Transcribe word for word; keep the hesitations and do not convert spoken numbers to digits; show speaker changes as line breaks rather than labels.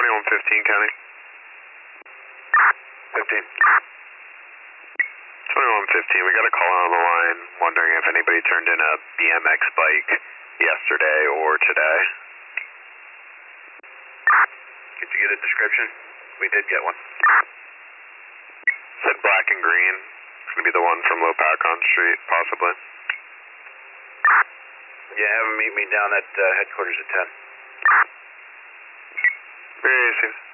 twenty-one fifteen, County.
fifteen.
twenty-one fifteen, we got a call on the line wondering if anybody turned in a B M X bike yesterday or today.
Did you get a description? We did get one.
Said black and green. It's going to be the one from Lopakon Street, possibly.
Yeah, have them meet me down at uh, headquarters at ten.
Very easy.